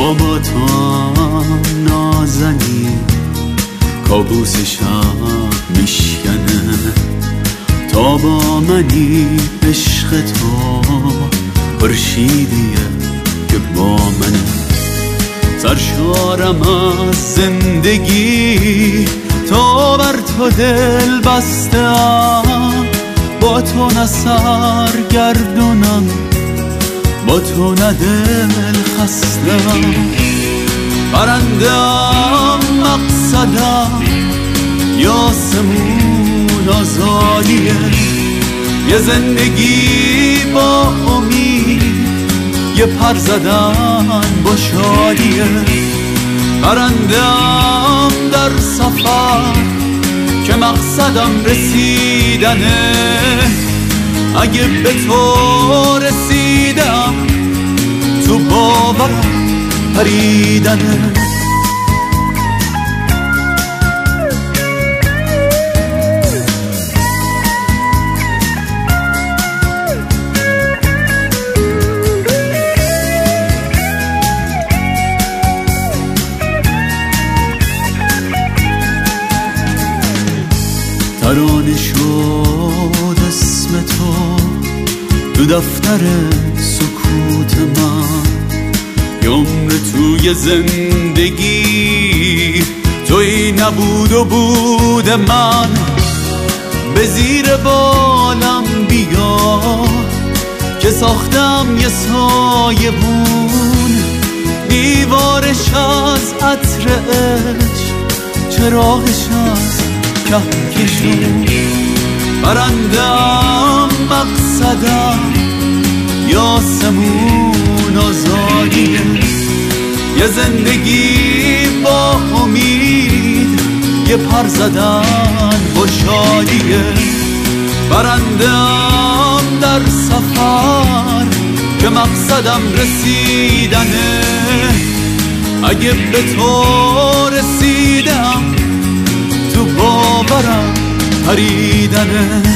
تا با تو نازنی کابوس شب میشکنه، تا با منی عشق تو خورشیدیه که با منه. سرشارم از زندگی تا بر تو دل بستم، با تو نه سرگردونم، با تو نه دل خستم. برندم مقصدم یاسمون آزادیه، یه زندگی با امید، یه پر زدن با شادیه. برندم در سفر که مقصدم رسیدنه، اگه به تو رسیدم تو باورم پریدنه. ترانه شد اسم تو دفتر سکوت من، عمر توی زندگی توی نبود و بود من. به زیر بالم بیا که ساختم یه سایبون، دیوارش از عطر عشق، چراغش از کهکشون. برندم مقصدم یاسمون آزادیه، یه زندگی با امید، یه پر زدن با شادیه. برندم در سفر که مقصدم رسیدنه، اگه به تو رسیدم تو باورم پریدنه.